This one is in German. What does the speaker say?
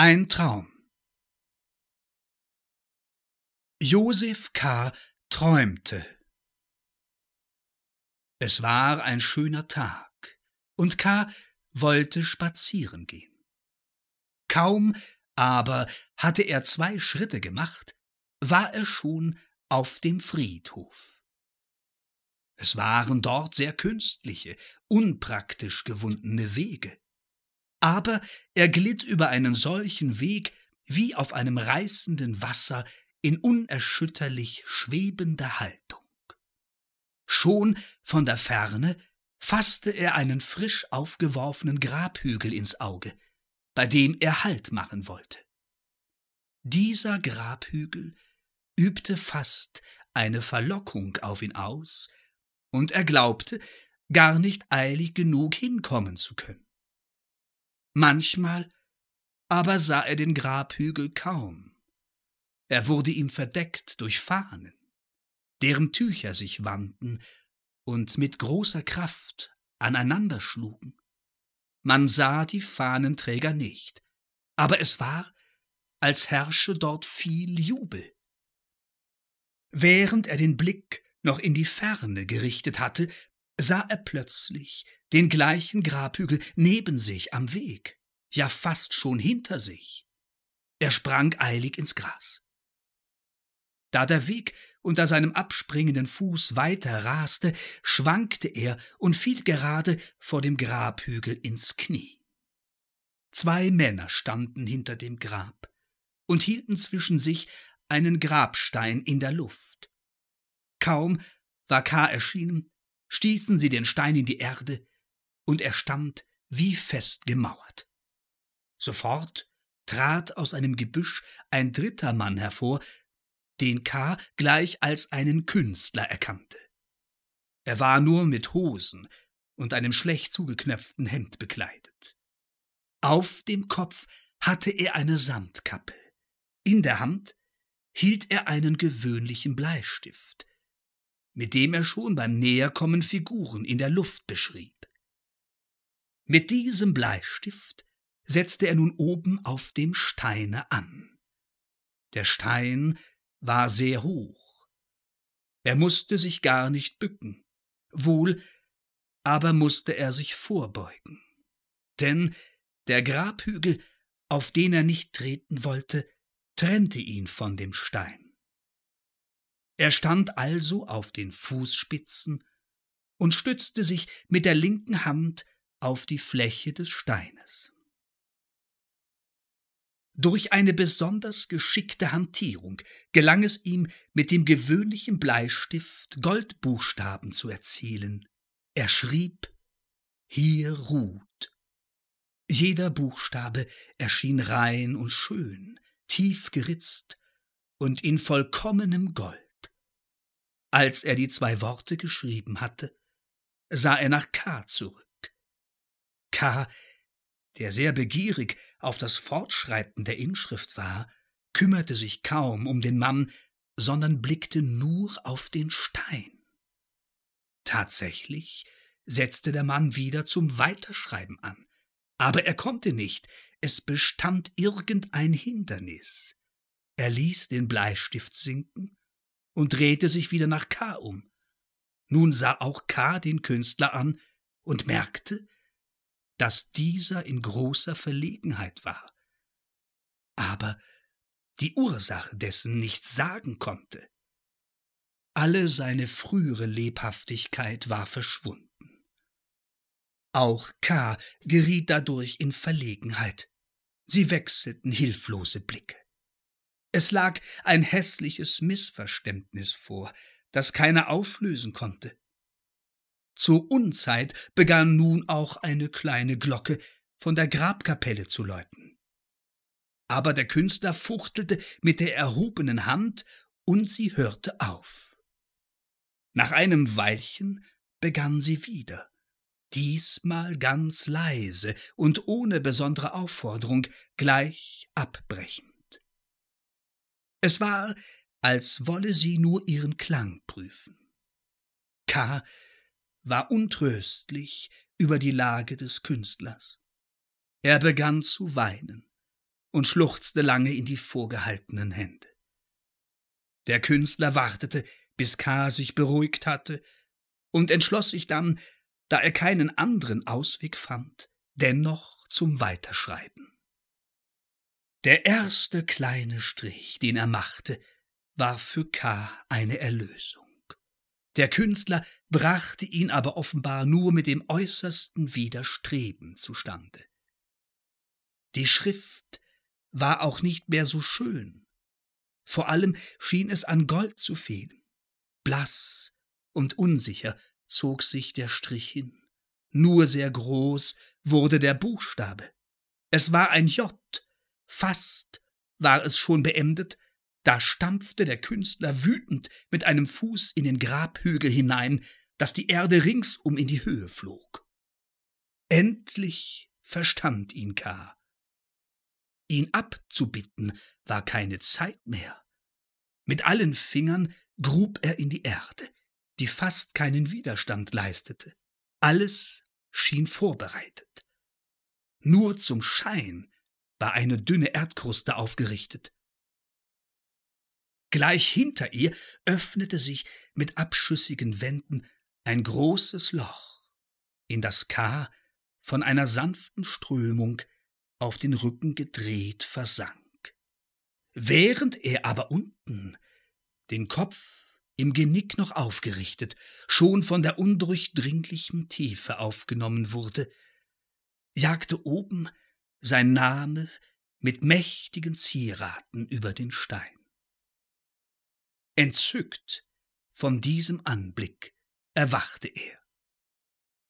Ein Traum. Josef K. träumte. Es war ein schöner Tag, und K. wollte spazieren gehen. Kaum aber hatte er 2 Schritte gemacht, war er schon auf dem Friedhof. Es waren dort sehr künstliche, unpraktisch gewundene Wege. Aber er glitt über einen solchen Weg wie auf einem reißenden Wasser in unerschütterlich schwebender Haltung. Schon von der Ferne fasste er einen frisch aufgeworfenen Grabhügel ins Auge, bei dem er Halt machen wollte. Dieser Grabhügel übte fast eine Verlockung auf ihn aus, und er glaubte, gar nicht eilig genug hinkommen zu können. Manchmal aber sah er den Grabhügel kaum. Er wurde ihm verdeckt durch Fahnen, deren Tücher sich wandten und mit großer Kraft aneinander schlugen. Man sah die Fahnenträger nicht, aber es war, als herrsche dort viel Jubel. Während er den Blick noch in die Ferne gerichtet hatte, sah er plötzlich den gleichen Grabhügel neben sich am Weg, ja fast schon hinter sich. Er sprang eilig ins Gras. Da der Weg unter seinem abspringenden Fuß weiter raste, schwankte er und fiel gerade vor dem Grabhügel ins Knie. 2 Männer standen hinter dem Grab und hielten zwischen sich einen Grabstein in der Luft. Kaum war K. erschienen, stießen sie den Stein in die Erde, und er stand wie fest gemauert. Sofort trat aus einem Gebüsch ein 3. Mann hervor, den K. gleich als einen Künstler erkannte. Er war nur mit Hosen und einem schlecht zugeknöpften Hemd bekleidet. Auf dem Kopf hatte er eine Samtkappe. In der Hand hielt er einen gewöhnlichen Bleistift, mit dem er schon beim Näherkommen Figuren in der Luft beschrieb. Mit diesem Bleistift setzte er nun oben auf dem Steine an. Der Stein war sehr hoch. Er musste sich gar nicht bücken, wohl aber musste er sich vorbeugen, denn der Grabhügel, auf den er nicht treten wollte, trennte ihn von dem Stein. Er stand also auf den Fußspitzen und stützte sich mit der linken Hand auf die Fläche des Steines. Durch eine besonders geschickte Hantierung gelang es ihm, mit dem gewöhnlichen Bleistift Goldbuchstaben zu erzielen. Er schrieb: Hier ruht. Jeder Buchstabe erschien rein und schön, tief geritzt und in vollkommenem Gold. Als er die 2 Worte geschrieben hatte, sah er nach K. zurück. K., der sehr begierig auf das Fortschreiten der Inschrift war, kümmerte sich kaum um den Mann, sondern blickte nur auf den Stein. Tatsächlich setzte der Mann wieder zum Weiterschreiben an, aber er konnte nicht, es bestand irgendein Hindernis. Er ließ den Bleistift sinken und drehte sich wieder nach K. um. Nun sah auch K. den Künstler an und merkte, dass dieser in großer Verlegenheit war, aber die Ursache dessen nicht sagen konnte. Alle seine frühere Lebhaftigkeit war verschwunden. Auch K. geriet dadurch in Verlegenheit. Sie wechselten hilflose Blicke. Es lag ein hässliches Missverständnis vor, das keiner auflösen konnte. Zur Unzeit begann nun auch eine kleine Glocke von der Grabkapelle zu läuten. Aber der Künstler fuchtelte mit der erhobenen Hand, und sie hörte auf. Nach einem Weilchen begann sie wieder, diesmal ganz leise und ohne besondere Aufforderung, gleich abbrechend. Es war, als wolle sie nur ihren Klang prüfen. K. war untröstlich über die Lage des Künstlers. Er begann zu weinen und schluchzte lange in die vorgehaltenen Hände. Der Künstler wartete, bis K. sich beruhigt hatte, und entschloss sich dann, da er keinen anderen Ausweg fand, dennoch zum Weiterschreiben. Der erste kleine Strich, den er machte, war für K. eine Erlösung. Der Künstler brachte ihn aber offenbar nur mit dem äußersten Widerstreben zustande. Die Schrift war auch nicht mehr so schön. Vor allem schien es an Gold zu fehlen. Blass und unsicher zog sich der Strich hin. Nur sehr groß wurde der Buchstabe. Es war ein J. Fast war es schon beendet, da stampfte der Künstler wütend mit einem Fuß in den Grabhügel hinein, dass die Erde ringsum in die Höhe flog. Endlich verstand ihn K. Ihn abzubitten war keine Zeit mehr. Mit allen Fingern grub er in die Erde, die fast keinen Widerstand leistete. Alles schien vorbereitet. Nur zum Schein war eine dünne Erdkruste aufgerichtet. Gleich hinter ihr öffnete sich mit abschüssigen Wänden ein großes Loch, in das K. von einer sanften Strömung auf den Rücken gedreht versank. Während er aber unten, den Kopf im Genick noch aufgerichtet, schon von der undurchdringlichen Tiefe aufgenommen wurde, jagte oben sein Name mit mächtigen Zieraten über den Stein. Entzückt von diesem Anblick erwachte er.